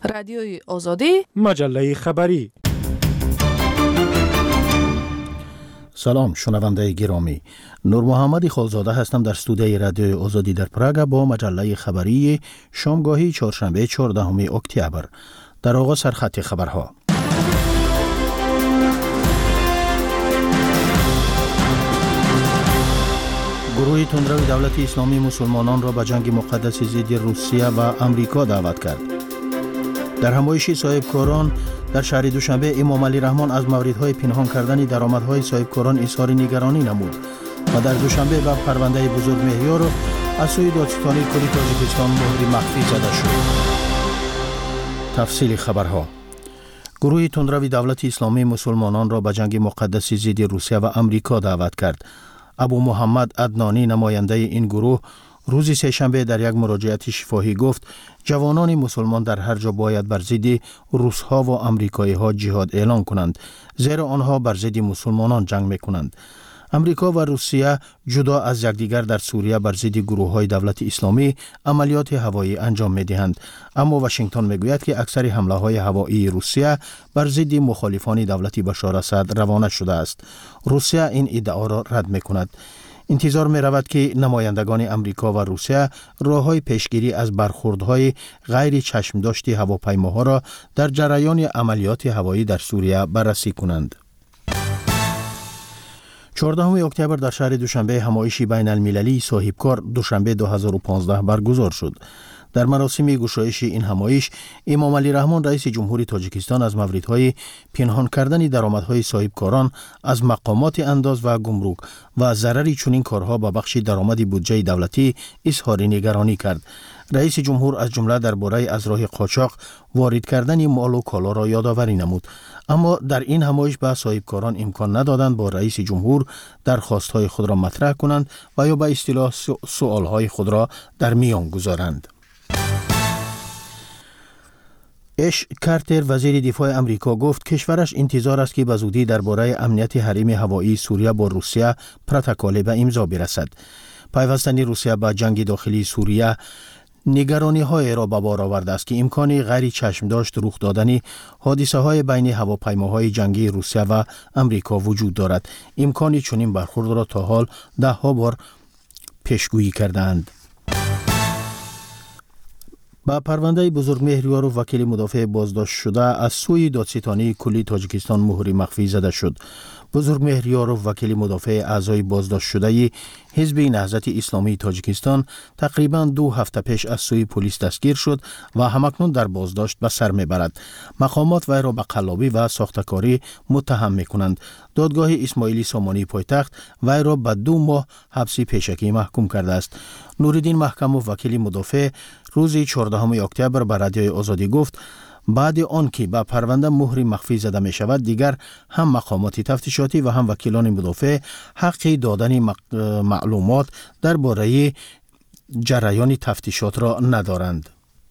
رادیوی آزادی، مجله خبری. سلام شنونده گرامی، نور محمد خالزاده هستم در استودیوی رادیوی آزادی در پراگ با مجله خبری شامگاهی چهارشنبه 14 اکتبر. در آغاز سرخط خبرها. گروه تندرو دولت اسلامی مسلمانان را به جنگ مقدس ضد روسیه و امریکا دعوت کرد. در همایشی صاحبکاران در شهر دوشنبه امام علی رحمان از موردهای پنهان کردن درآمدهای صاحبکاران اظهار نگرانی نمود و در دوشنبه به پرونده بزرگ مهریار از سوی دادستانی کلی تاجیکستان مهر مخفی زده شد. تفصیل خبرها. گروه تندرو دولت اسلامی مسلمانان را به جنگ مقدس ضد روسیه و امریکا دعوت کرد. ابو محمد عدنانی نماینده این گروه روز سه‌شنبه در یک مراجعه شفاهی گفت جوانان مسلمان در هر جا باید بر ضد روس‌ها و آمریکایی‌ها جهاد اعلان کنند، زیرا آنها بر ضد مسلمانان جنگ می‌کنند. امریکا و روسیه جدا از یکدیگر در سوریه بر ضد گروه‌های دولت اسلامی عملیات هوایی انجام می‌دهند، اما واشنگتن می‌گوید که اکثر حمله‌های هوایی روسیه بر ضد مخالفان دولت بشار اسد روانه شده است. روسیه این ادعا را رد می‌کند. انتظار می رود که نمایندگان امریکا و روسیه راه‌های پیشگیری از برخوردهای غیر چشمداشتی هواپیماها را در جریان عملیات هوایی در سوریه بررسی کنند. 14 اکتبر در شهر دوشنبه همایشی بین المللی صاحبکار دوشنبه 2015 برگزار شد. در مراسم گشایش این همایش امام علی رحمان رئیس جمهوری تاجیکستان از موردهای پنهان کردن درآمدهای صاحبکاران از مقامات انداز و گمرک و ضرری چنین کارها به بخش درآمد بودجه دولتی اظهار نگرانی کرد. رئیس جمهور از جمله درباره از راه قاچاق وارد کردن مال و کالا را یادآوری نمود، اما در این همایش به صاحبکاران امکان ندادند با رئیس جمهور درخواستهای خود را مطرح کنند و یا به اصطلاح سؤالهای خود را در میان گذارند. اش کارتر وزیر دفاع امریکا گفت کشورش انتظار است که به زودی درباره امنیت حریم هوایی سوریه با روسیه پروتکل به امضا برسد. پیوستن روسیه به جنگ داخلی سوریه نگرانی های را به بار آورده است که امکان غیر چشم داشت رخ دادن حادثه های بین هواپیماهای جنگی روسیه و امریکا وجود دارد. امکان چنین برخورد را تا حال 10 بار پیشگویی کردند. با پرونده بزرگ مهریار و وکیل مدافع بازداشت شده از سوی دادستانی کلی تاجیکستان مهر مخفی زده شد. بزرگ مهریار و وکیل مدافع اعضای بازداشت شده حزب نهضت اسلامی تاجیکستان تقریباً 2 هفته پیش از سوی پلیس دستگیر شد و همکنون در بازداشت به سر میبرد. مقامات وی را به قلابی و ساختکاری متهم میکنند. دادگاه اسماعیلی سامانی پایتخت وی را به 2 ماه حبس پیشکی محکوم کرده است. نورالدین محکم و وکیل مدافع روز 14 اکتبر به رادیوی آزادی گفت بعد آن که به پرونده مهر مخفی زده می شود دیگر هم مقامات تفتیشاتی و هم وکیلان مدافع حق دادن معلومات درباره جریان تفتیشات را ندارند.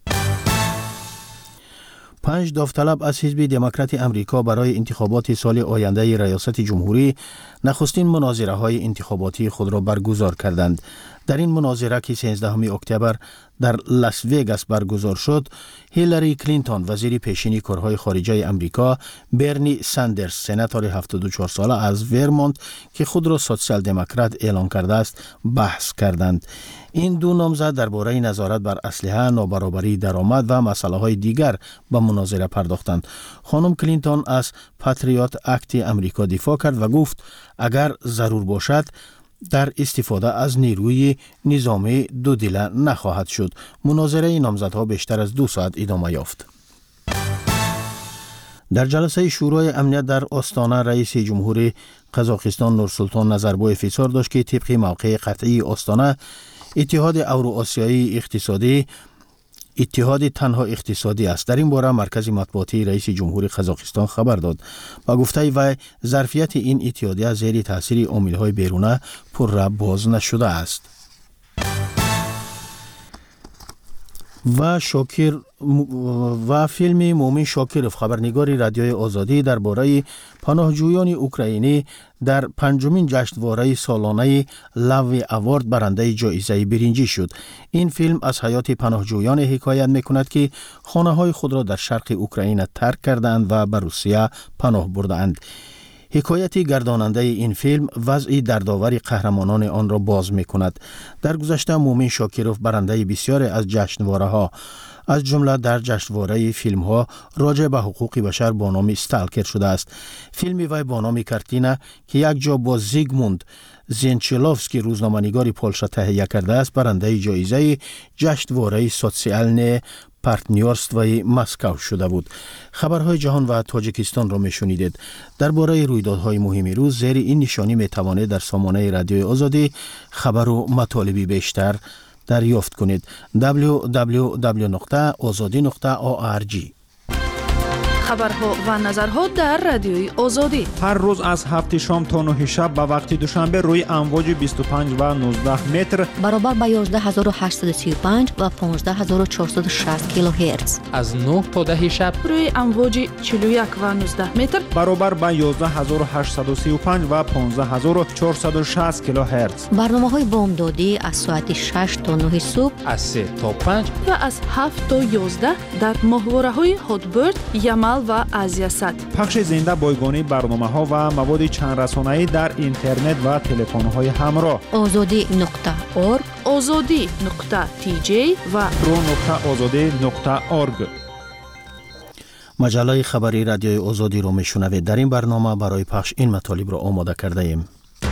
5 داوطلب از حزب دموکرات امریکا برای انتخابات سال آینده ریاست جمهوری نخستین مناظره های انتخاباتی خود را برگزار کردند. در این مناظره که 13 اکتبر در لاس وگاس برگزار شد، هیلاری کلینتون وزیر پیشین کارهای خارجه امریکا، برنی ساندرز سناتور 74 ساله از ورمونت که خود را سوسیال دموکرات اعلان کرده است بحث کردند. این 2 نامزد درباره نظارت بر اسلحه، نابرابری درآمد و مسائل دیگر به مناظره پرداختند. خانم کلینتون از پاتریوت اکت امریکا دفاع کرد و گفت اگر ضرور باشد در استفاده از نیروی نظامی دو دله نخواهد شد. مناظره نامزدها بیشتر از 2 ساعت ادامه یافت. در جلسه شورای امنیت در آستانه رئیس جمهور قزاقستان نورسلطان نظربایف اظهار داشت که طبق موقع قطعی آستانه اتحاد اوراسیایی اقتصادی اتحاد تنها اقتصادی است. در این باره مرکز مطبوعاتی رئیس جمهور قزاقستان خبر داد و گفته وی ظرفیت این اتحادیه زیر تاثیر عامل‌های بیرونه پر باز نشده است. و فیلم مومین شاکرف خبرنگار رادیوی آزادی درباره پناهجویان اوکراینی در پنجمین جشنواره سالانه لاوی اوارد برنده جایزه برنجی شد. این فیلم از حیات پناهجویان حکایت میکند که خانه‌های خود را در شرق اوکراین ترک کردند و به روسیه پناه بردند. حکایت گرداننده این فیلم وضع دردآور قهرمانان آن را باز می‌کند. در گذشته مومین شاکرف برنده بسیاری از جشنواره‌ها از جمله در جشنواره فیلم‌ها راجع به حقوق بشر با نام استالکر شده است. فیلم وی با نام کارتینا که یک جا با زیگموند زینچلوفسکی روزنامه‌نگار پولشا تهیه کرده است برنده جایزه جشنواره سوسیالنه پارتنرستوی مسکو شده بود. خبرهای جهان و تاجیکستان را میشنیدید. درباره رویدادهای مهم روز زیر این نشانی میتوانید در سامانه رادیوی آزادی خبر و مطالبی بیشتر دریافت کنید. www.azadi.org. خبرها و نظرها در رادیوی آزادی هر روز از 7 شام تا 9 شب به وقت دوشنبه روی امواج 25 و 19 متر برابر با 11835 و 15460 کیلوهرتز، از 9 تا 10 شب روی امواج 41 و 19 متر برابر با 11835 و 15460 کیلوهرتز. برنامه‌های بامدادی از ساعت 6 تا 9 صبح، از 3 تا 5 و از 7 تا 11 در ماهواره‌های هاتبرد، یمل و آزیاسات. پخش زنده بایگانی برنامه‌ها و مواد چند رسانه‌ای در اینترنت و تلفن‌های همراه. azadi.org، azadi.tj و pro.azadi.org. مجله خبری رادیوی آزادی را میشنوید. در این برنامه برای پخش این مطالب را آماده کرده ایم.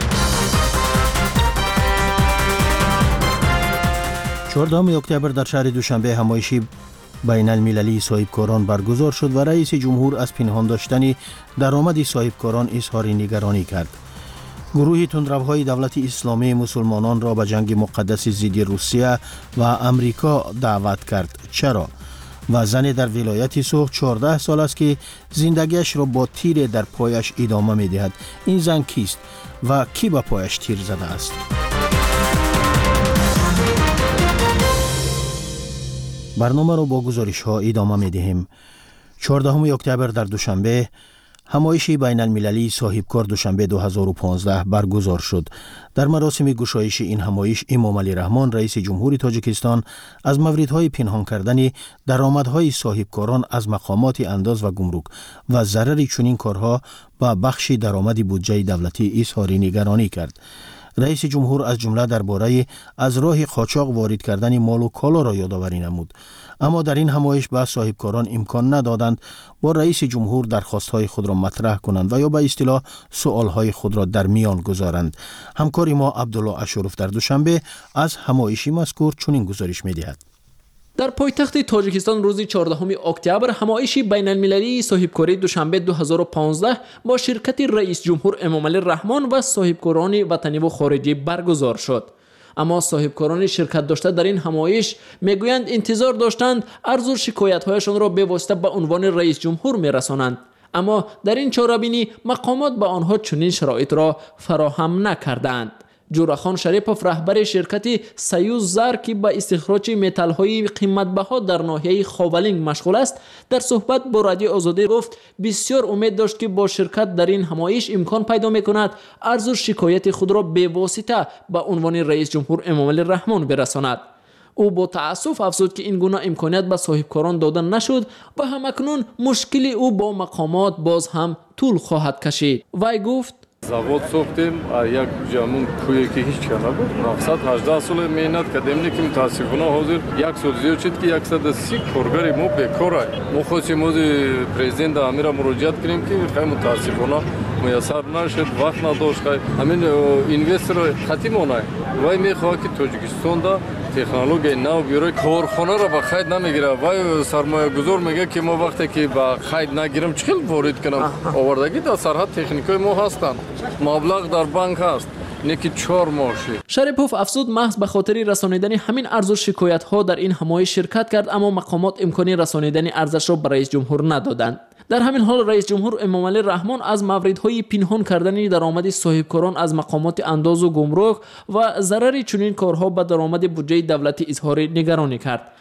14 اکتبر در شهر دوشنبه همایشی بین المللی صاحبکاران برگزار شد و رئیس جمهور از پنهان داشتن درآمد صاحبکاران اظهار نگرانی کرد. گروه تندروهای دولت اسلامی مسلمانان را به جنگ مقدس ضد روسیه و امریکا دعوت کرد. چرا؟ و زن در ولایت سوخ 14 سال است که زندگیش را با تیر در پایش ادامه می دهد. این زن کیست و کی به پایش تیر زده است؟ برنامه را با گزارش ها ادامه می دهیم. 14 اکتبر در دوشنبه همایش بین المللی صاحبکار دوشنبه 2015 برگزار شد. در مراسم گشایش این همایش امام علی رحمان رئیس جمهوری تاجیکستان از موردهای پنهان کردن درآمدهای صاحبکاران از مقامات انداز و گمرک و ضرر چنین کارها به بخش درآمد بودجه دولتی اظهار نگرانی کرد. رئیس جمهور از جمله درباره از راه قاچاق وارد کردن مال و کالا را یادآوری نمود. اما در این همایش به صاحبکاران امکان ندادند با رئیس جمهور درخواست‌های خود را مطرح کنند و یا به اصطلاح سؤال‌های خود را در میان گذارند. همکار ما عبدالله اشرف در دوشنبه از همایشی مذکور چنین گزارش می‌دهد. در پایتخت تاجیکستان روز 14 اکتبر همایشی بین المللی صاحبکاری دوشنبه 2015 با شرکت رئیس جمهور امام علی رحمان و صاحبکاران وطنی و خارجی برگزار شد. اما صاحبکاران شرکت داشته در این همایش میگویند انتظار داشتند عرض و شکایت‌هایشان را به واسطه به عنوان رئیس جمهور میرسانند. اما در این چاره‌بینی مقامات به آنها چنین شرایط را فراهم نکردند. جورخان شریپوف رهبر شرکت سیوز زر که به استخراج متال‌های قیمت‌بها در ناحیه خاولینگ مشغول است در صحبت با رادیو آزادی گفت بسیار امید داشت که با شرکت در این همایش امکان پیدا می‌کند عرض و شکایت خود را به واسطه به عنوان رئیس جمهور امام علی رحمان برساند. او با تأسف افزود که این گونه امکانیت به صاحبکاران داده نشد و همکنون مشکل او با مقامات باز هم طول خواهد کشید. وی گفت завод сохтем як ҷамун кӯе ки ҳеҷ ка набуд 918 соли меҳнат кардем лекин мутаассифона ҳозир як сол зиёд шуд ки 130 коргари мо бекорай. мо хостем ҳозир президент амира муроҷиат кардем ки хай мутаассифона муяссар нашуд вақт надошт хай ҳамин инвестор хатим онай вай мехоҳад ки тоҷикистонда технологияи нав биёрад корхонаро ба қайд намегирад вай сармоягузор мегӯяд ки мо вақте ки ба қайд нагирам чӣ хел ворид кунам овардаги дар сарҳад техникаи мо ҳастанд маблағ дар банк ҳаст неки 4 моҳ. شریپوف افزود محض به خاطر رسانیدن همین عرض و شکایت ها در این همایش شرکت کرد اما مقامات امکانی رسانیدن عرضش را به رئیس جمهور ندادند. در همین حال رئیس جمهور امام علی رحمان از موردهای پنهان کردن درآمد صاحبکاران از مقامات انداز و گمرک و ضرر چنین کارها به درآمد بودجه دولتی اظهار نگرانی کرد.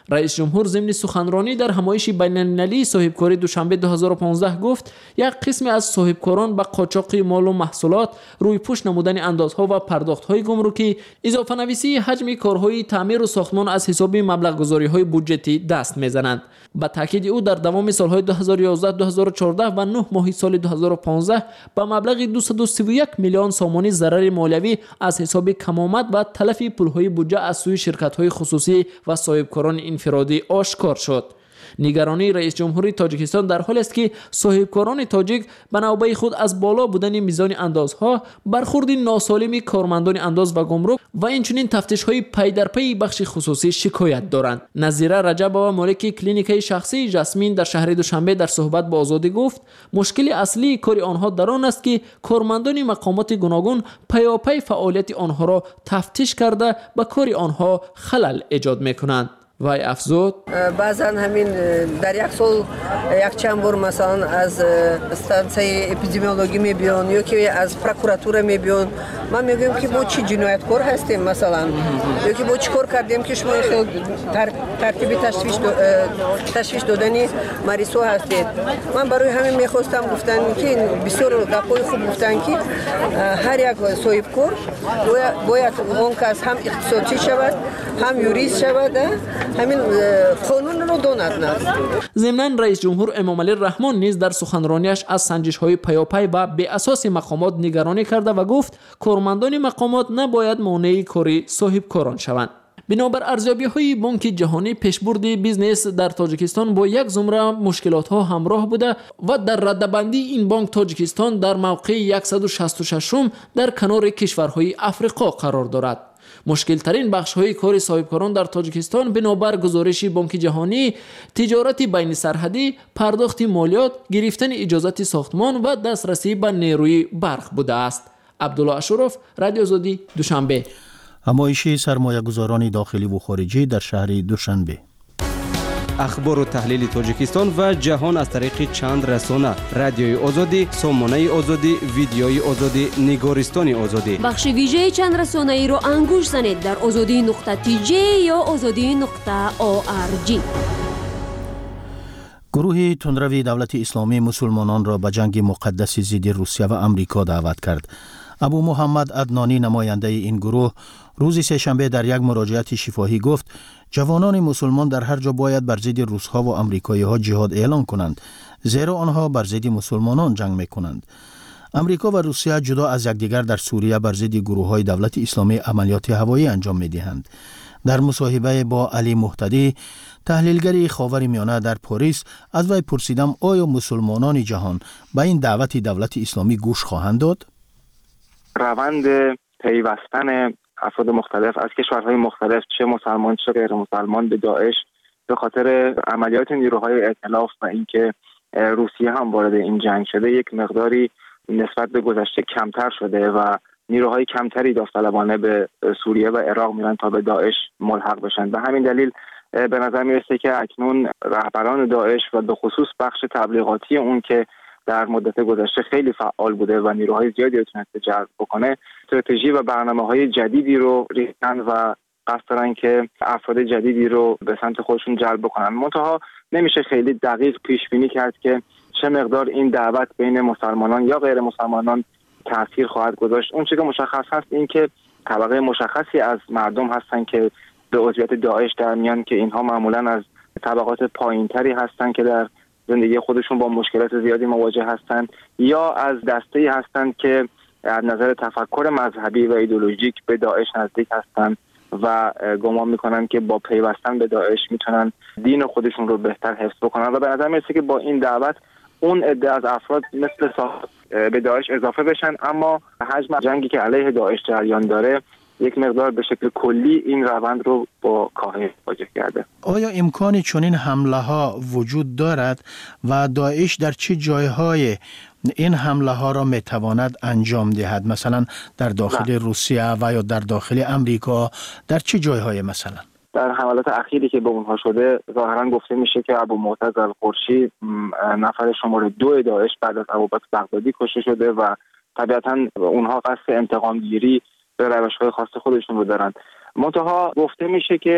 رئیس جمهور ضمن سخنرانی در همایش بین‌المللی صاحبکاری دوشنبه 2015 گفت یک قسم از صاحبکاران به قاچاق مال و محصولات، روی پوش نمودن اندازها و پرداخت‌های گمرکی، اضافه نویسی حجم کارهای تعمیر و ساختمان از حساب مبلغ گذاری‌های بودجتی دست می‌زنند. با تاکید او در دوام سالهای 2011 2014 و 9 ماه سال 2015 با مبلغ 231 میلیون سامانی ضرر مالیوی از حساب کم‌آمد و تلف پول‌های بودجه از سوی شرکت‌های خصوصی و صاحبکاران انفرادی آشکار شد. نگرانی رئیس جمهوری تاجیکستان در حال است که صاحبکاران تاجیک به نوبه خود از بالا بودن میزان اندازها، برخورد ناسالم کارمندان انداز و گمرک و اینچنین تفتیش‌های پی در پی بخش خصوصی شکایت دارند. نظیره رجب‌آوا مالک کلینیکای شخصی جاسمین در شهر دوشنبه در صحبت با آزادی گفت مشکل اصلی کار آنها در آن است که کارمندان مقامات گوناگون پیاپی فعالیت آنها را تفتیش کرده به کار آنها خلل ایجاد می‌کنند. وای افزود بعضا همین در یک سال یک چند بار مثلا از استانسیه اپیدمیولوژی میبیان یا که از پروکراتور میبیان. ما میگیم که ما چی جنایتکار هستیم مثلا یا که ما چی کار کردیم که شما ترتیبی تشویش دادنی مریض‌ها هستید. من برای همین میخواستم گفتن که بسیار گپای خوب گفتن که هر یک صاحبکار باید اون کس هم اقتصادی شود هم یوریست شود، همین قانون رو داند. ضمناً رئیس جمهور امامعلی رحمان نیز در سخنرانیش از سنجش‌های پیاپی و به اساس مقامات نگرانی کرده و گفت کارمندان مقامات نباید مانع کاری صاحبکاران شوند. بنابر ارزیابی‌های بانک جهانی پیشبرد بیزنس در تاجیکستان با یک زمره مشکلات‌ها همراه بوده و در رده‌بندی این بانک تاجیکستان در موقع 166م در کنار کشورهای افریقا قرار دارد. مشکل ترین بخش های کار صاحبکاران در تاجیکستان بنابر گزارش بانک جهانی تجارت بین سرحدی، پرداخت مالیات، گرفتن اجازت ساختمان و دسترسی به نیروی برق بوده است. عبدالله اشرف، رادیو آزادی، دوشنبه. همایش سرمایه‌گذاران داخلی و خارجی در شهر دوشنبه. اخبار و تحلیل تاجیکستان و جهان از طریق چند رسانه: رادیوی آزادی، سامانه آزادی، ویدیوی آزادی، نگارستان آزادی. بخش ویژه چند رسانه ای را انگوش زنید در azadi.tj یا azadi.org. گروه تندروی دولت اسلامی مسلمانان را به جنگ مقدس ضد روسیه و امریکا دعوت کرد. ابو محمد عدنانی نماینده این گروه روز سه‌شنبه در یک مراجعه شفاهی گفت جوانان مسلمان در هر جا باید بر ضد روس‌ها و آمریکایی‌ها جهاد اعلان کنند، زیرا آنها بر ضد مسلمانان جنگ می‌کنند. آمریکا و روسیه جدا از یکدیگر در سوریه بر ضد گروه‌های دولت اسلامی عملیات هوایی انجام می‌دهند. در مصاحبه با علی مهتدی، تحلیلگر خاورمیانه در پاریس، از وی پرسیدم آیا مسلمانان جهان به این دعوت دولت اسلامی گوش خواهند داد؟ روند پیوستن افراد مختلف از کشورهای مختلف، چه مسلمان چه غیر مسلمان، به داعش به خاطر عملیات نیروهای ائتلاف و اینکه روسیه هم وارد این جنگ شده یک مقداری نسبت به گذشته کمتر شده و نیروهای کمتری داوطلبانه به سوریه و عراق میرن تا به داعش ملحق بشن. به همین دلیل به نظر میرسه که اکنون رهبران داعش و به خصوص بخش تبلیغاتی اون که در مدت گذشته خیلی فعال بوده و نیروهای زیادی رو تونسته جلب بکنه، استراتژی و برنامه‌های جدیدی رو ریختن و قصد دارن که افراد جدیدی رو به سمت خودشون جلب بکنن. منتها نمیشه خیلی دقیق پیش بینی کرد که چه مقدار این دعوت بین مسلمانان یا غیر مسلمانان تأثیر خواهد گذاشت. اون چیزی که مشخص هست این که طبقه مشخصی از مردم هستن که به عضویت داعش در میان، که اینها معمولاً از طبقات پایینتری هستن که در زندگی خودشون با مشکلات زیادی مواجه هستند، یا از دسته‌ای هستند که از نظر تفکر مذهبی و ایدئولوژیک به داعش نزدیک هستند و گمان میکنن که با پیوستن به داعش میتونن دین خودشون رو بهتر حفظ بکنن. و به نظر میرسه که با این دعوت اون عده از افراد مثل به داعش اضافه بشن، اما حجم جنگی که علیه داعش جریان داره یک مقدار به شکل کلی این روند رو با کاهش واجه کرده. آیا امکانی چنین حمله ها وجود دارد و داعش در چه جایهای این حمله ها را میتواند انجام دهد؟ مثلا در داخل روسیه و یا در داخل امریکا، در چه جایهای مثلا؟ در حملات اخیری که به اونها شده ظاهرا گفته میشه که ابو معتز القرشی نفر شماره 2 داعش بعد از ابوبکر بغدادی کشته شده و طبیعتا اونها قصد انتقام گیری به روش‌های خاص خودشون رو دارن. منتها گفته میشه که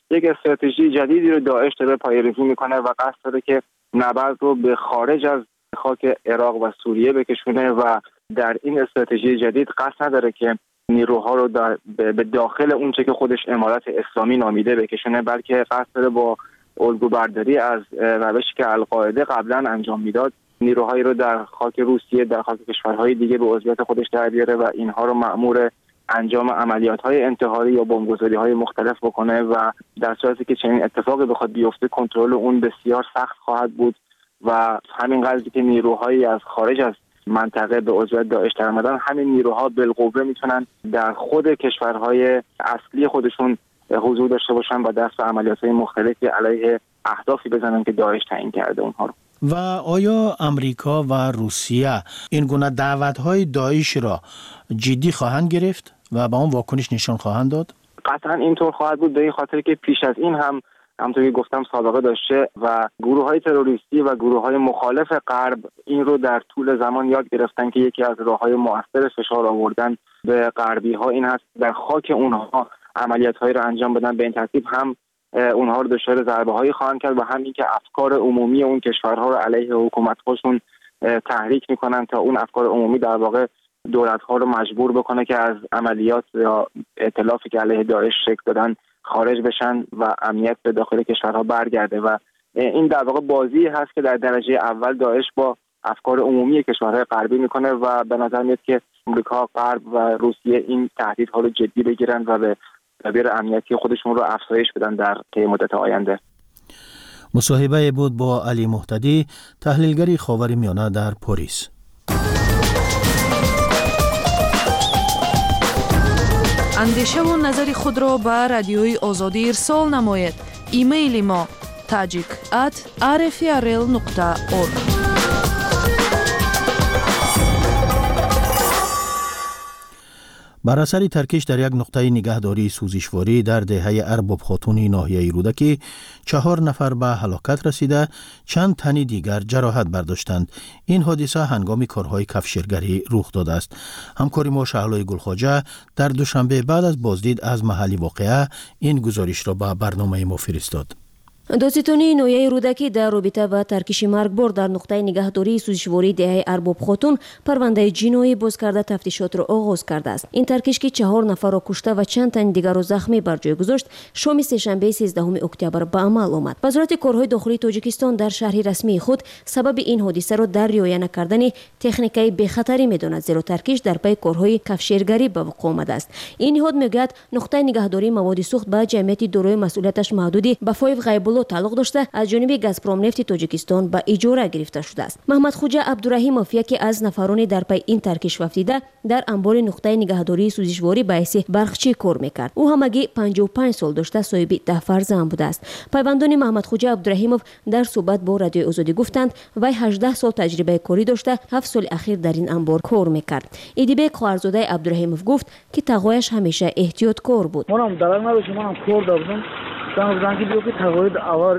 یک استراتژی جدیدی رو داعش داره پایه‌ریزی میکنه و قصد داره که نبرد رو به خارج از خاک عراق و سوریه بکشونه و در این استراتژی جدید قصد نداره که نیروها رو به داخل اونچه که خودش امارت اسلامی نامیده بکشونه، بلکه قصد داره با الگوبرداری از روشی که القاعده قبلا انجام میداد نیروهایی رو در خاک روسیه، در خاک کشورهای دیگه به عضویت خودش در بیاره و اینها رو مأمور انجام عملیات‌های انتحاری یا بمبگذاری‌های مختلف بکنه و در صورتی که چنین اتفاقی بخواد بیفته کنترل اون بسیار سخت خواهد بود و همین قضیه که نیروهایی از خارج از منطقه به عضویت داعش در اومدن، همین نیروها بالقوه میتونن در خود کشورهای اصلی خودشون حضور داشته باشن و دست به عملیات‌های مختلفی علیه اهدافی بزنن که داعش تعیین کرده اونها رو. و آیا امریکا و روسیه این گونه دعوت‌های داعش را جدی خواهند گرفت و به آن واکنش نشان خواهند داد؟ قطعا اینطور خواهد بود، به این خاطر که پیش از این هم همونطور که گفتم سابقه داشته و گروه‌های تروریستی و گروه‌های مخالف غرب این رو در طول زمان یاد گرفتن که یکی از راه‌های مؤثر فشار آوردن به غربی‌ها این هست در خاک اونها عملیات‌هایی رو انجام بدن. به این ترتیب هم اونها رو دچار ضربه‌هایی خواهند کرد و هم اینکه افکار عمومی اون کشورها رو علیه حکومت خودشون تحریک می‌کنن تا اون افکار عمومی در واقع دولت‌ها رو مجبور بکنه که از عملیات یا ائتلافی که علیه داعش شکل دادن خارج بشن و امنیت به داخل کشورها برگرده و این در واقع بازی هست که در درجه اول داعش با افکار عمومی کشورهای غربی میکنه و به نظر میاد که آمریکا، غرب و روسیه این تهدیدها رو جدی بگیرن و به تدابیر امنیتی خودشون رو افزایش بدن در طی مدت آینده. مصاحبه بود با علی مهتدی، تحلیلگری خاورمیانه در پاریس. اندیشه و نظر خود را به رادیوی آزادی ارسال نمایید. ایمیل ما tajik@rfrl.org. بر اثر ترکش در یک نقطه نگهداری سوزشواری در دهه ارباب خاتون ناحیه رودکی 4 نفر به هلاکت رسیده، چند تن دیگر جراحت برداشتند. این حادثه هنگام کارهای کفشیرگری رخ داده است. همکار ما شعلای گلخواجه در دوشنبه بعد از بازدید از محل واقعه این گزارش را به برنامه ما فرستاد. دادستانی ناحیه رودکی در رابطه با ترکش مرگبار در نقطه نگهداری سوزشواری دهه ارباب خاتون پرونده جنایی باز کرده تفتیشات را آغاز کرده است. این ترکش که 4 نفر را کشته و چند تن دیگر را زخمی بر جای گذاشت، شام سه‌شنبه 13 اکتبر به عمل آمد. وزارت کارهای داخلی تاجیکستان در شرح رسمی خود سبب این حادثه را در رعایت نکردن تکنیکای بی‌خطری می‌داند، زیرا ترکش در پی کارهای کفشیرگری به وقوع آمده است. این نهاد میگوید نقطه نگهداری مواد سوخت به جمعیت دارای مسئولیتش محدودی به فایو غیب‌الله تعلق داشته از جانب گازپروم نفت تاجیکستان به اجاره گرفته شده است. محمد خوجا عبدالرحیموف یکی از نفرانی در پی این ترکش وفدیده در انبار نقطه نگهداری سوزشواری به حیث برقچی کار میکرد. او همگی 55 سال داشته، صاحب 10 فرزند بوده است. پیوندان محمد خوجا عبدالرحیموف در صحبت با رادیو آزادی گفتند وی 18 سال تجربه کاری داشته، 7 سال اخیر در این انبار کار میکرد. ایدیبک خواهرزاده عبدالرحیموف گفت که تقویش همیشه احتیاطکار بود. منم درک نداشتم، منم کار داشتم. زنگ دیدم که تقاعد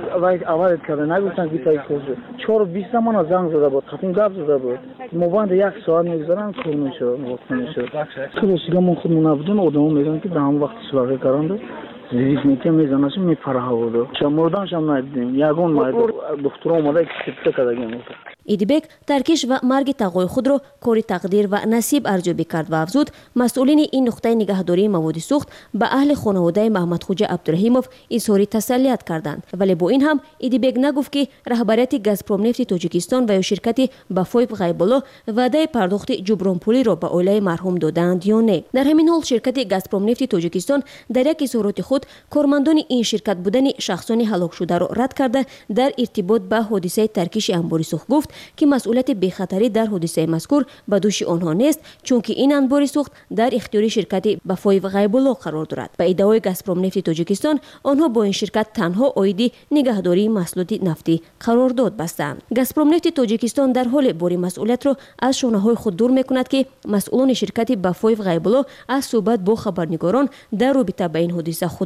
آورد کرده، نگفتن که تایید کنه. 4:20 من زنگ زده بود، خطین گپ زده بود. موبایل 1 ساعت میگذارن کار میشه، وقت میشه. تو رسیدم من خودم نبودم، آدمو میگن که در هم وقت سراغ کردند. زیاد میگم میزنه چه میفرها بود. چه مردانش هم ندیدیم. یگون ما دکتر اومده که چه کردیم. ایدیبک ترکش و مرگ تقوی خود را کاری تقدیر و نصیب ارزیابی کرد و افزود مسئولین این نقطه نگهداری مواد سوخت به اهل خانواده محمد خوجا عبدالرحیموف اظهار تسلیت کردند، ولی با این هم ایدیبک نگفت که رهبریت گازپروم نفت تاجیکستان و یا شرکت بفایب غیب‌الله وعده پرداخت جبران پولی را به عائله مرحوم دادند یا نه. در همین حال شرکت گازپروم نفت تاجیکستان در یک اظهارات خود کارمندان این شرکت بودن شخصان هلاک شده را رد کرده در ارتباط با حادثه ترکش انبار سوخت گفت که مسئولیت بی‌خطری در حادثه مذکور به دوش آنها نیست، چون که این انبار سوخت در اختیار شرکت بفایب غیب‌الله قرار دارد. به ادعای گازپروم نفت تاجیکستان آنها با این شرکت تنها عاید نگهداری محصولات نفتی قرارداد بستند. گازپروم نفت تاجیکستان در حال بار مسئولیت را از شانه‌های خود دور می‌کند که مسئولان شرکت بفایب غیب‌الله از صحبت با خبرنگاران در رابطه با این حادثه خود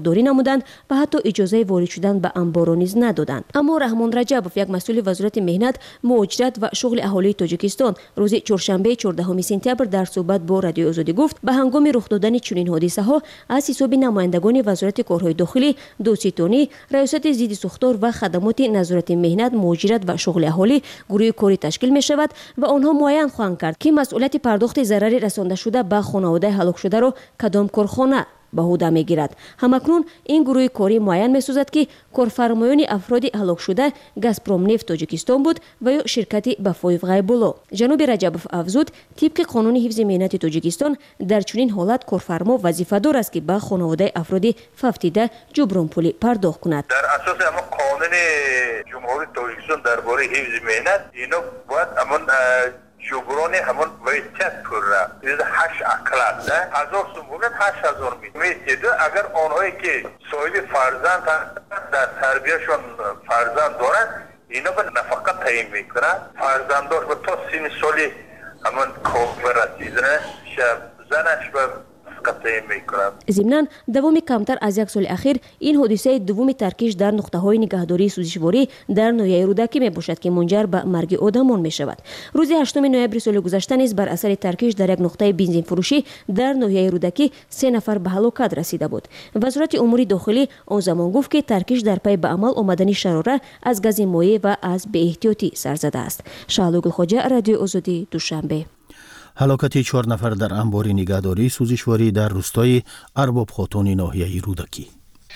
نگهداری نمودند و حتی اجازه وارد شدن به انبار نیز ندادند. اما رحمان رجبوف، یک مسئول وزارت مهنت، مهاجرت و شغل اهالی تاجیکستان، روز چهارشنبه 14 سپتامبر در صحبت با رادیو آزادی گفت به هنگام رخ دادن چنین حادثه ها از حساب نمایندگان وزارت کارهای داخلی، دادستانی، ریاست ضد سوختار و خدمات نظارت مهنت، مهاجرت و شغل اهالی گروه کاری تشکیل می شود و آنها معین خواهند کرد که مسئولیت پرداخت ضرر رسانده شده به خانواده هلاک شده را کدام کارخانه به عهده میگیرد. همکنون این گروه کاری معین می‌سازد که کارفرمایان افراد هلاک شده گازپروم نفت تاجیکستان بود و یا شرکت بفایف غیبولا. جناب رجبوف افزود طبق قانون حفظ مهنت تاجیکستان در چنین حالت کارفرما وظیفه‌دار است که به خانواده افراد ففتیده جبران پولی پرداخت کند. در اساس اما قانون جمهوری تاجیکستان درباره حفظ مهنت اینا باید جبران همون ویچت پره از 8 اقلت 1000 سوم بودن 8000 میشه. اگر آنهایی که صاحب فرزند در تربیهشون فرزند دارن اینا به نفقه تعیین میکنن. فرزنداش به تا 3 سالی همون کار رسیدن زنش به ضمناً دوام کمتر از یک سال اخیر این حادثه دوم ترکیش در نقطه‌های نگهداری سوزشواری در ناحیه رودکی میباشد که منجر به مرگ آدمان میشود. روز 8 نوامبر سال گذشته نیز بر اثر ترکیش در یک نقطه بنزین فروشی در ناحیه رودکی 3 نفر به هلاکت رسیده بود. وزارت امور داخلی آن زمان گفت که ترکیش در پی به عمل آمدن شراره از گاز مایع و از بی‌احتیاطی سر زده است. شعله گلخواجه، رادیو آزادی، دوشنبه. هلاکت 4 نفر در انبار نگهداری سوزشواری در روستای ارباب خاتون ناحیه رودکی.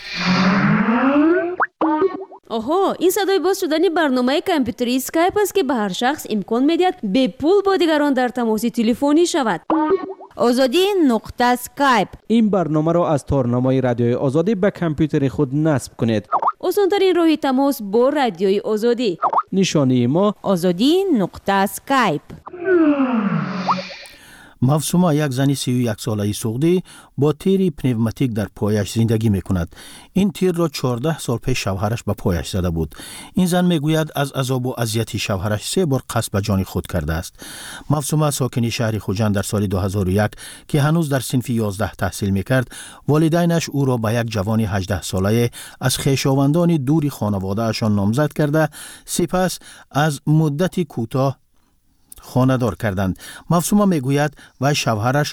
آها، این صدای باز شدن برنامه کامپیوتری اسکایپ است که به هر شخص امکان می‌دهد به پول با دیگران در تماس تلفنی شود. آزادی نقطه اسکایپ. این برنامه را از تارنمای رادیوی آزادی به کامپیوتر خود نصب کنید. آسان‌ترین راه تماس با رادیوی آزادی. نشانی ما آزادی نقطه اسکایپ. مفسومه، یک زن 31 ساله سعودی با تیری پنوماتیک در پایش زندگی میکند. این تیر را 14 سال پیش شوهرش به پایش زده بود. این زن میگوید از عذاب و اذیت شوهرش 3 بار قصد به جان خود کرده است. مفسومه ساکن شهر خوجند در سال 2001 که هنوز در صنف 11 تحصیل میکرد، والدینش او را به یک جوان 18 ساله از خویشاوندان دور خانواده اشان نامزد کرده، سپس از مدتی کوتاه خانه‌دار کردند. مفسومه میگوید و شوهرش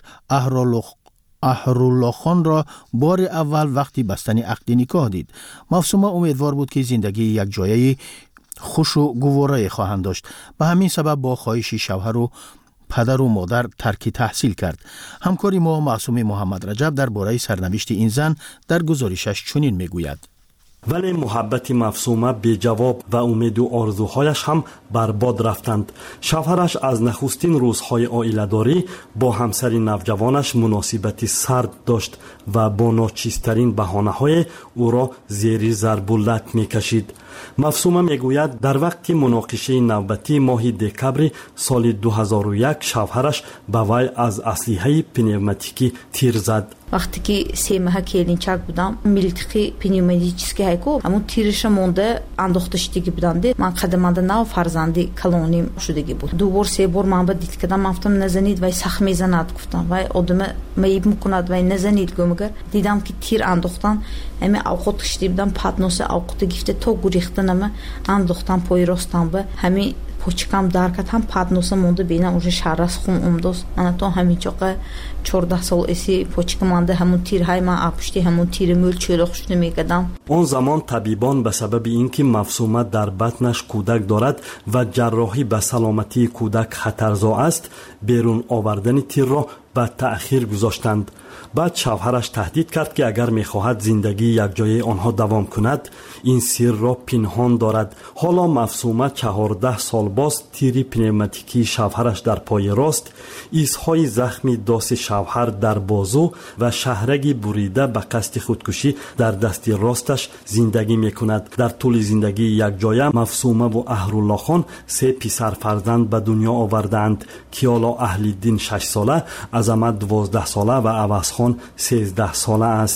احرالله خان را بار اول وقتی بستن عقد نکاح دید. مفسومه امیدوار بود که زندگی یک جایه خوش و گواره خواهند داشت. به همین سبب با خواهش شوهر و پدر و مادر ترک تحصیل کرد. همکاری ما معصوم محمد رجب درباره سرنوشت این زن در گزارشش چنین میگوید. ولی محبت مفسومه بی جواب و امید و آرزوهایش هم برباد رفتند. شوهرش از نخستین روزهای عائله‌داری با همسر نوجوانش مناسبتی سرد داشت و با ناچیزترین بهانه‌های او را زیر ضرب و لط می‌کشید. مفسومه میگوید در وقت مناقشه نوبتی ماه دکبر سال 2001 شوهرش به وی از اسلحه پنوماتیکی تیر زد. وقتی که 3 ماه کلینچک بودم میلتیقی پنوماتیکی هایکو همون تیرش مونده انداخته شدگی بودند. من قدمانده نو فرزندی کلونیم شدگی بود. 2 بار 3 بار من به دید کردم گفتم نزنید وای سخت میزند گفتم وای آدم میب میکند وای نزنید گمگر دیدم که تیر انداختن همه اوقات کشیده بودم پاتنوس اوقات گفته تو گریختنم انداختن پای راستم به همین پوچکم درکت هم پاتنوس مونده بینم уже شرس خون اومدوس من تو همین جوقه 14 سال اسی پوچکم مونده همون تیرهای من اپشتی همون تیر مول چلوخش نمیکردم. آن زمان طبیبان به سبب اینکه مفسومه در بطنش کودک دارد و جراحی به سلامتی کودک خطرزا است بیرون آوردن تیر را به تأخیر گذاشتند. بعد شوهرش تهدید کرد که اگر میخواهد زندگی یک جای آنها دوام کند این سر را پنهان دارد. حالا مفسومه 14 سال باز تیری پنوماتیکی شوهرش در پای راست، ایزهای زخمی داست شوهر در بازو و شهرگی بریده به قصد خودکشی در دست راستش زندگی میکند. در طول زندگی یک جایه مفسومه و احرالله خان 3 پسر فرزند به دنیا آوردند. کیالا اهل‌الدین 6 ساله، عظمت 12 ساله و عوض خان 13 ساله است.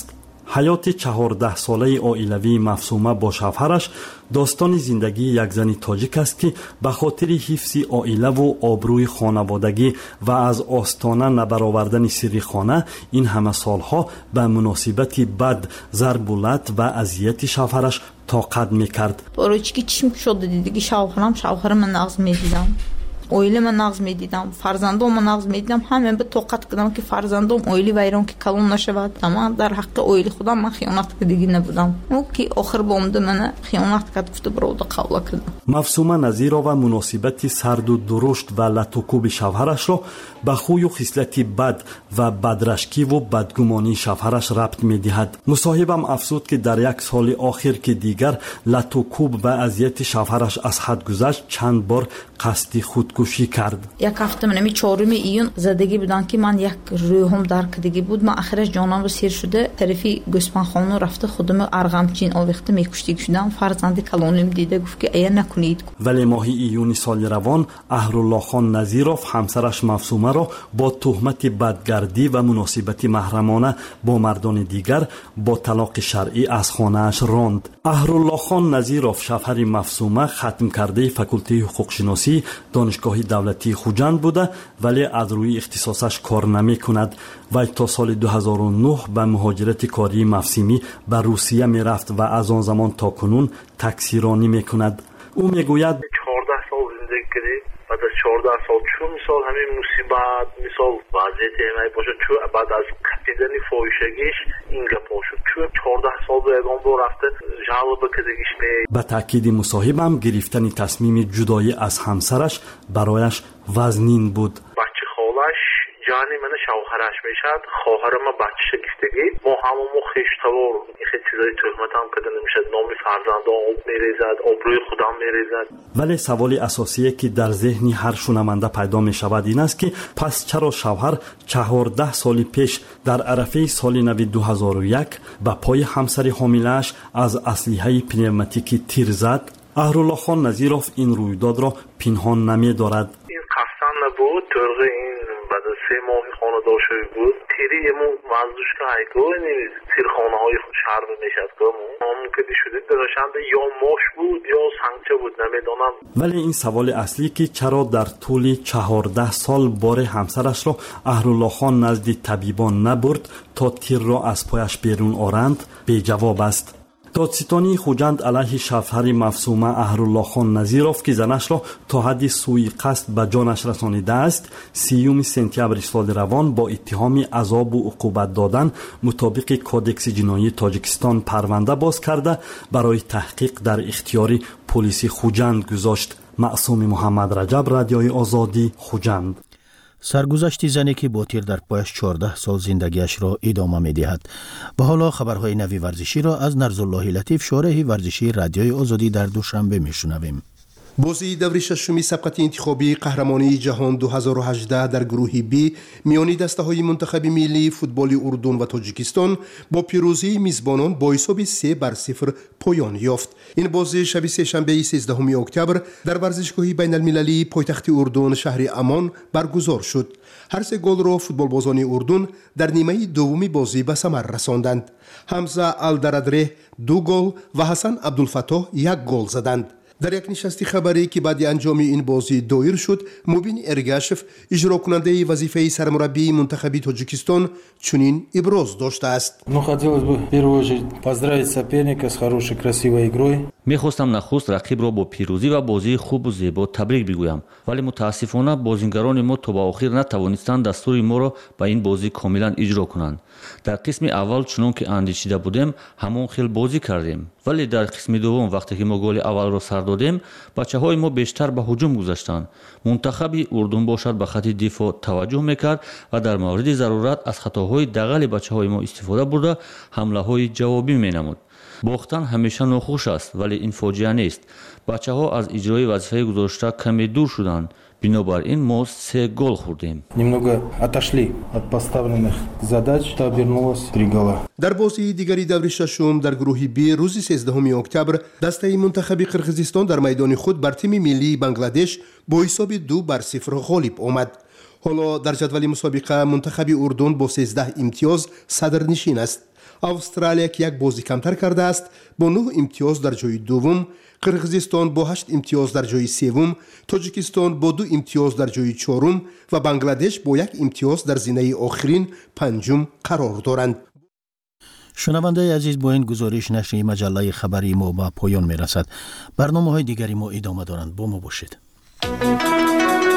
ҳаёти 14 солаи оилавии Мафсума бо шавҳараш достони зиндагии як зани тоҷик аст ки ба хотири ҳифзи оилаву обрӯи хонаводагӣ ва аз остона набаровардани сирри хона ин ҳама солҳо ба муносибати бад, зарбу лат ва азияти шавҳараш тоқат мекард. Барои ки чим шуд дидиги шавҳарам нағз медидам. Оилама нағз медидам, фарзандома нағз медидам, ҳамин ба тоқат кардам ки фарзандом оили вайрон ки калон нашавад. Ман дар ҳаққи оили худам ман хиёнат кардагӣ набудам. Ӯ ки охир ба омада мана хиёнат кард, гуфта бирода қавла кардам. Мафсума Назирова муносибати сарду дурушт ва латукуби шавҳарашро ба хӯю хислати бад ва бадрашкиву бадгумонии шавҳараш рабт медиҳад. Мусоҳибам афзуд ки дар як соли охир ки дигар латукуб ва азияти шавҳараш аз ҳад гузашт, чанд бор қасди худкушӣ кард. Як ҳафта минами 4 июн задагӣ будам ки ман як рӯҳам даркдагӣ буд. Ман ахираш ҷонамро сир шуда тарафи гӯспанхона рафта худам арғамчин овехта мекуштагӣ шудам. Фарзанди калоним дида гуфт ки ая накунед. вале моҳи июни соли равон Аҳруллохон Назиров ҳамсараш Мафсумаро бо тӯҳмати бадгардӣ ва муносибати маҳрамона бо мардони дигар бо талоқи шаръӣ аз хонааш ронд. Аҳруллохон Назиров шавҳари Мафсума хатмкардаи факултаи ҳуқуқшиносӣ донишгоҳи давлатии Хуҷанд буда, вале аз рӯи ихтисосаш кор намекунад. вай то соли 2009 ба муҳоҷирати кории мавсимӣ ба Русия мерафт ва аз он замон то кунун таксиронӣ мекунад. ӯ мегӯяд 14 сол зиндагӣ кардем. بعد از 14 سال چون مثال همین مصیبت مثال وضعیت همه باشه چون بعد از کپیدن فاحشگیش این گپا شد چون 14 سال به یگان بار رفته جلب کردگیش می با تاکید مصاحبم گرفتن تصمیم جدایی از همسرش برایش وزنین بود. بچه خالش جانی من شوهرش میشد، خواهرم بچه‌ش گفتگی ما هممون خشتوار این خیلی چیزای تهمت هم کردن میشد، نام فرزندان آب میریزد، آبروی خودم میریزد. ولی سوال اساسی که در ذهن هر شنونده پیدا میشود این است که پس چرا شوهر 14 سال پیش در عرفه سال نو 2001 به پای همسر حامله‌اش از اسلحه پنوماتیکی تیر زد؟ اهراللهخان نظیروف این رویداد را پنهان نمی‌دارد. این قصداً نبود، طرق این بعد از 3 ماه خانه داشته بود تیری امون وزدوش که هایگاه نیست تیر خانه های شهر میشد که همون که شده درشند یا ماش بود یا سنگچه بود نمیدانم. ولی این سوال اصلی که چرا در طول 14 سال بار همسرش را اهراللهخان نزد طبیبان نبرد تا تیر را از پایش بیرون آرند بی جواب است. دادستانی خوجند علیه شوهر مفصومه اهراللهخان نظیروف که زنش را تا حد سوءقصد به جانش رسانیده است 30 سپتامبر سال روان با اتهام عذاب و عقوبت دادن مطابق کودکس جنایی تاجیکستان پرونده باز کرده برای تحقیق در اختیار پلیس خوجند گذاشت. معصوم محمد رجب، رادیوی آزادی، خوجند. سرگذشت زنی که با تیر در پایش 14 سال زندگیش را ادامه می‌دهد. و حالا خبرهای نوی ورزشی را از نرزالله لطیف، شارح ورزشی رادیوی آزادی در دوشنبه میشنویم. بازی دور ششمی سبقت انتخابی قهرمانی جهان 2018 در گروه بی میانی دسته‌های منتخب ملی فوتبال اردن و تاجیکستان با پیروزی میزبانان با حساب 3-0 پایان یافت. این بازی شب سه‌شنبه 13 اکتبر در ورزشگاه بین المللی پایتخت اردن شهر امان برگزار شد. هر سه گل را فوتبالبازان اردن در نیمه دومی بازی به ثمر رساندند. حمزه الدردره 2 گل و حسن عبدالفتاح 1 گل زدند. در یک نشست خبری که بعد انجام این بازی دایر شد، مبین ارگاشف اجرا کننده وظیفه سرمربی منتخب تاجیکستان چنین ابراز داشته است. хотелось бы в первую очередь поздравить соперника с хорошей красивой игрой. мехостам нахуст рақибро бо пирӯзӣ ва бозии хубу зебо табрик бигӯям, вале мутаассифона бозингарони мо то ба охир натавонистанд дастури моро ба ин бозӣ комилан иҷро кунанд. дар қисми аввал чунон ки андешида будем ҳамон хел бозӣ кардем, вале дар қисми дуввум вақте ки мо голи аввалро сар додем бачаҳои мо бештар ба ҳуҷум гузаштанд. мунтахаби урдун бошад ба хати дифоъ таваҷҷӯҳ мекард ва дар мавриди зарурат аз хатоҳои дағали бачаҳои мо истифода бурда ҳамлаҳои ҷавобӣ менамуд. бохтан ҳамеша нохуш аст, вале ин фоҷиа нест. бачаҳо аз иҷрои вазифаи гузошта каме дур шуданд. Бинобар ин мо 3 гол хӯрдем. Немного отошли от поставленных задач, то обернулось 3 гола. در بازی دیگری دور ششم در گروه بی روز 13 اکتبر دسته منتخب قرقیزستان در میدان خود بر تیم ملی بنگلادش با حساب 2-0 غالب آمد. حالا در جدول مسابقه منتخب اردن با 13 امتیاز صدرنشین است. австралия ки як бозӣ камтар кардааст бо 9 имтиёз дар ҷои дуввум, қирғизистон бо 8 имтиёз дар ҷои севум, тоҷикистон бо 2 имтиёз дар ҷои чорум ва бангладеш бо 1 имтиёз дар зинаи охирин панҷум қарор доранд. шунавандаи азиз, бо ин гузориш нашри маҷаллаи хабари мо ба поён мерасад. барномаҳои дигари мо идома доранд. бо мо бошед.